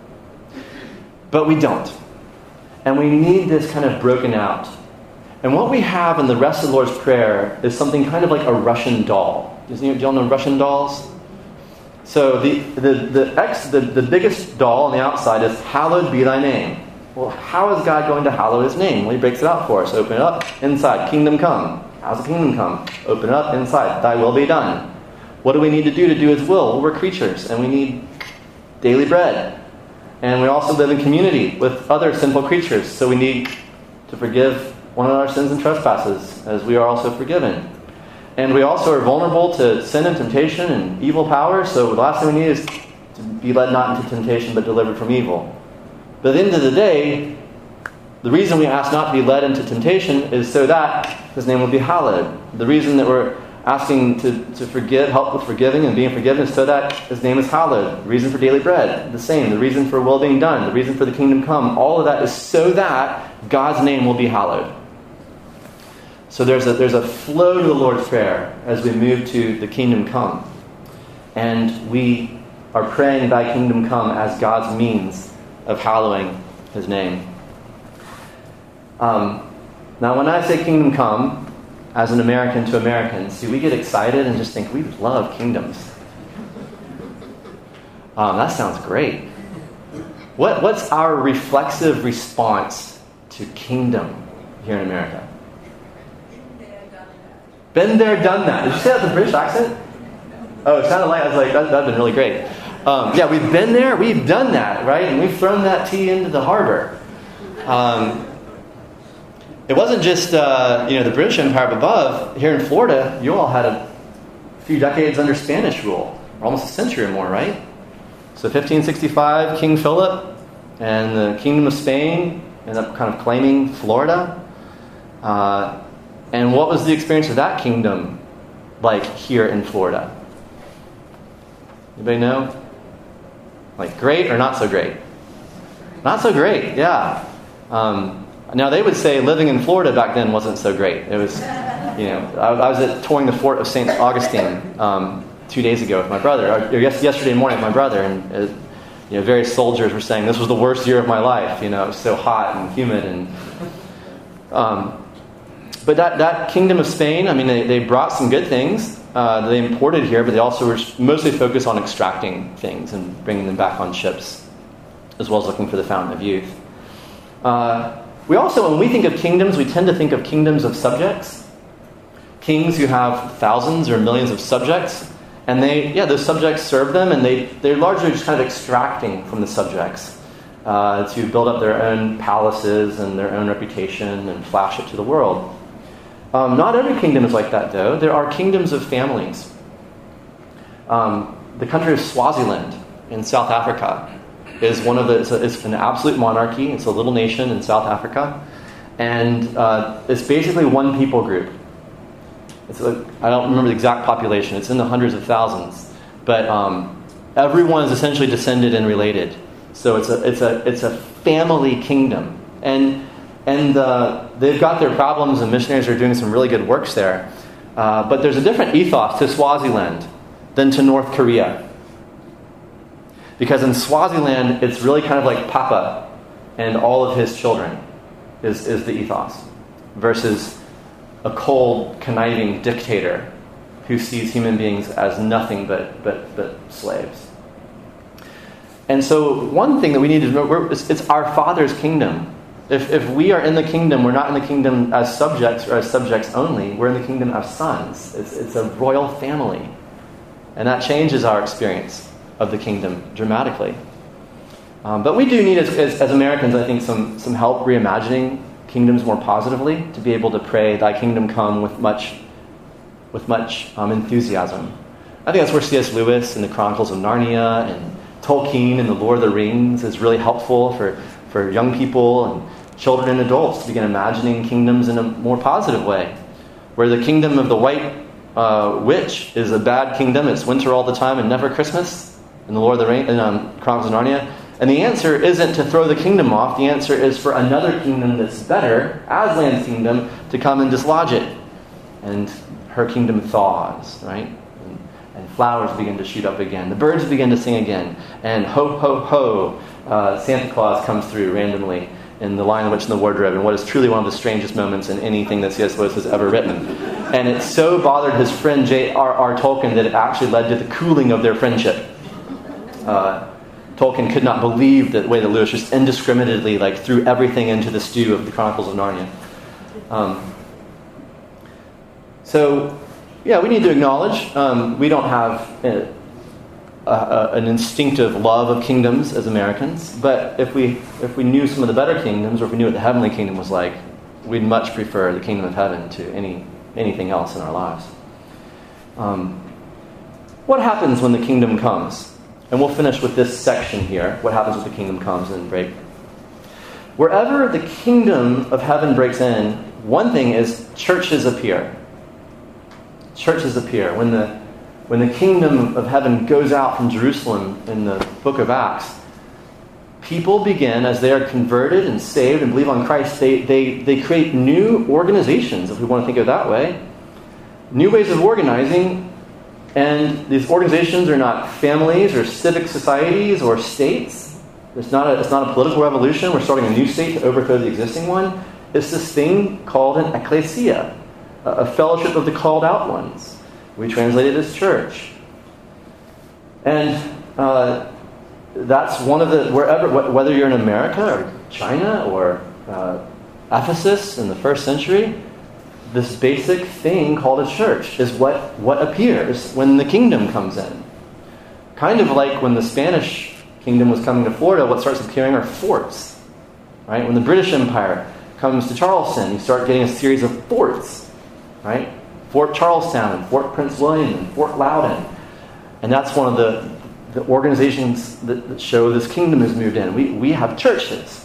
But we don't. And we need this kind of broken out. And what we have in the rest of the Lord's Prayer is something kind of like a Russian doll. Do you all know Russian dolls? So the the the, ex, the the biggest doll on the outside is, hallowed be Thy name. Well, how is God going to hallow His name? Well, He breaks it out for us. Open it up, inside, kingdom come. How's the kingdom come? Open it up, inside, Thy will be done. What do we need to do to do His will? Well, we're creatures, and we need daily bread. And we also live in community with other sinful creatures, so we need to forgive one of our sins and trespasses, as we are also forgiven. And we also are vulnerable to sin and temptation and evil power, so the last thing we need is to be led not into temptation, but delivered from evil. But at the end of the day, the reason we ask not to be led into temptation is so that His name will be hallowed. The reason that we're asking to, to forgive, help with forgiving and being forgiven so that his name is hallowed. The reason for daily bread, the same. The reason for will being done, the reason for the kingdom come, all of that is so that God's name will be hallowed. So there's a, there's a flow to the Lord's Prayer as we move to the kingdom come. And we are praying thy kingdom come as God's means of hallowing his name. Um, now when I say kingdom come, as an American to Americans, see, we get excited and just think, we love kingdoms. Um, that sounds great. What, what's our reflexive response to kingdom here in America? Been there, done that. Did you say that with a British accent? Oh, it sounded like, I was like, that would have been really great. Um, yeah, we've been there, we've done that, right? And we've thrown that tea into the harbor. Um, It wasn't just uh, you know the British Empire up above. Here in Florida, you all had a few decades under Spanish rule, or almost a century or more, right? So fifteen sixty-five, King Philip and the Kingdom of Spain ended up kind of claiming Florida. Uh, and what was the experience of that kingdom like here in Florida? Anybody know? Like great or not so great? Not so great, yeah. Um, Now, they would say living in Florida back then wasn't so great. It was, you know, I, I was at touring the fort of Saint Augustine um, two days ago with my brother, or yes, yesterday morning with my brother, and uh, you know, various soldiers were saying this was the worst year of my life. You know, it was so hot and humid, and um, but that that kingdom of Spain, I mean, they, they brought some good things uh, they imported here, but they also were mostly focused on extracting things and bringing them back on ships, as well as looking for the fountain of youth. Uh, We also, when we think of kingdoms, we tend to think of kingdoms of subjects. Kings who have thousands or millions of subjects. And they, yeah, those subjects serve them, and they, they're largely just kind of extracting from the subjects uh, to build up their own palaces and their own reputation and flash it to the world. Um, not every kingdom is like that, though. There are kingdoms of families. Um, the country of Swaziland in South Africa is one of the, it's, a, it's an absolute monarchy. It's a little nation in South Africa. And uh, it's basically one people group. It's a, I don't remember the exact population. It's in the hundreds of thousands. But um, everyone is essentially descended and related. So it's a, it's a, it's a family kingdom. And, and uh, they've got their problems, and missionaries are doing some really good works there. Uh, but there's a different ethos to Swaziland than to North Korea. Because in Swaziland, it's really kind of like Papa and all of his children is, is the ethos. Versus a cold, conniving dictator who sees human beings as nothing but, but, but slaves. And so one thing that we need to know, we're, it's, it's our Father's kingdom. If, if we are in the kingdom, we're not in the kingdom as subjects or as subjects only. We're in the kingdom as sons. It's, it's a royal family. And that changes our experience of the kingdom dramatically. Um, but we do need, as, as, as Americans, I think, some, some help reimagining kingdoms more positively, to be able to pray, thy kingdom come, with much, with much um, enthusiasm. I think that's where C S Lewis and the Chronicles of Narnia and Tolkien and the Lord of the Rings is really helpful for, for young people and children and adults to begin imagining kingdoms in a more positive way. Where the kingdom of the white uh, witch is a bad kingdom, it's winter all the time and never Christmas, in the Lord of the Rings, in um, Chronicles of Narnia. And the answer isn't to throw the kingdom off. The answer is for another kingdom that's better, Aslan's kingdom, to come and dislodge it. And her kingdom thaws, right? And, and flowers begin to shoot up again. The birds begin to sing again. And ho, ho, ho, uh, Santa Claus comes through randomly in The Lion, the Witch, and the Wardrobe, in what is truly one of the strangest moments in anything that C S Lewis has ever written. And it so bothered his friend J R R Tolkien that it actually led to the cooling of their friendship. Uh, Tolkien could not believe the way that Lewis just indiscriminately like threw everything into the stew of the Chronicles of Narnia. Um, so, yeah, we need to acknowledge um, we don't have a, a, a, an instinctive love of kingdoms as Americans, but if we if we knew some of the better kingdoms, or if we knew what the heavenly kingdom was like, we'd much prefer the kingdom of heaven to any anything else in our lives. Um, what happens when the kingdom comes? And we'll finish with this section here. What happens when the kingdom comes and break? Wherever the kingdom of heaven breaks in, one thing is churches appear. churches appear. When the when the kingdom of heaven goes out from Jerusalem in the book of Acts, people begin, as they are converted and saved and believe on Christ, they, they, they create new organizations, if we want to think of it that way. New ways of organizing. And these organizations are not families or civic societies or states. It's not a, it's not a political revolution. We're starting a new state to overthrow the existing one. It's this thing called an ecclesia, a, a fellowship of the called out ones. We translate it as church. And uh, that's one of the, wherever, whether you're in America or China or uh, Ephesus in the first century, this basic thing called a church is what, what appears when the kingdom comes in. Kind of like when the Spanish kingdom was coming to Florida, what starts appearing are forts. Right? When the British Empire comes to Charleston, you start getting a series of forts. Right? Fort Charlestown, and Fort Prince William, and Fort Loudoun. And that's one of the, the organizations that, that show this kingdom has moved in. We, we have churches.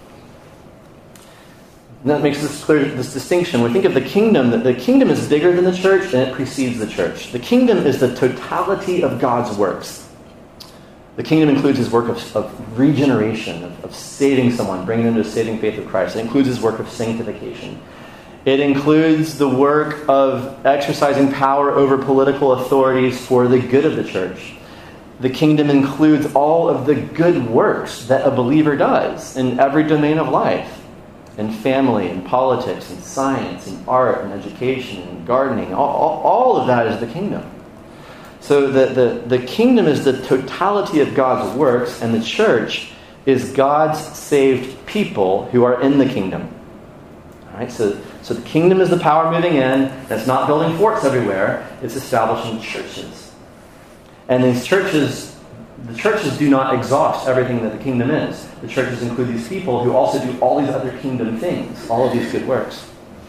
And that makes this clear, this distinction. We think of the kingdom, that the kingdom is bigger than the church and it precedes the church. The kingdom is the totality of God's works. The kingdom includes his work of, of regeneration, of, of saving someone, bringing them to the saving faith of Christ. It includes his work of sanctification. It includes the work of exercising power over political authorities for the good of the church. The kingdom includes all of the good works that a believer does in every domain of life. In family, in politics, in science, in art, in education, in gardening. All, all, all of that is the kingdom. So the, the, the kingdom is the totality of God's works, and the church is God's saved people who are in the kingdom. All right, so, so the kingdom is the power moving in, and it's not building forts everywhere, it's establishing churches. And these churches, the churches do not exhaust everything that the kingdom is. The churches include these people who also do all these other kingdom things, all of these good works.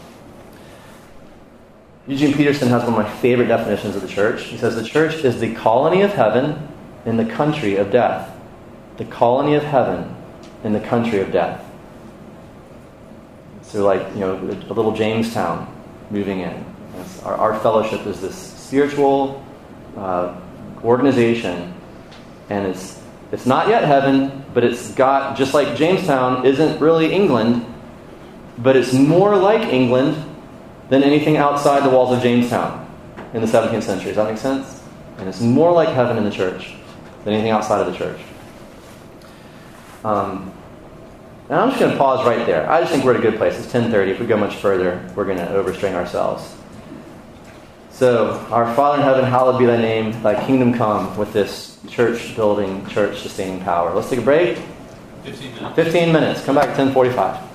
Eugene Peterson has one of my favorite definitions of the church. He says the church is the colony of heaven in the country of death. The colony of heaven in the country of death. So like, you know, a little Jamestown moving in. Our, our fellowship is this spiritual uh, organization, and it's it's not yet heaven, but it's got, just like Jamestown isn't really England, but it's more like England than anything outside the walls of Jamestown in the seventeenth century. Does that make sense? And it's more like heaven in the church than anything outside of the church. Um, and I'm just going to pause right there. I just think we're at a good place. It's ten thirty. If we go much further, we're going to overstrain ourselves. So, our Father in heaven, hallowed be thy name. Thy kingdom come, with this church building, church sustaining power. Let's take a break. fifteen minutes. fifteen minutes. Come back at ten forty-five.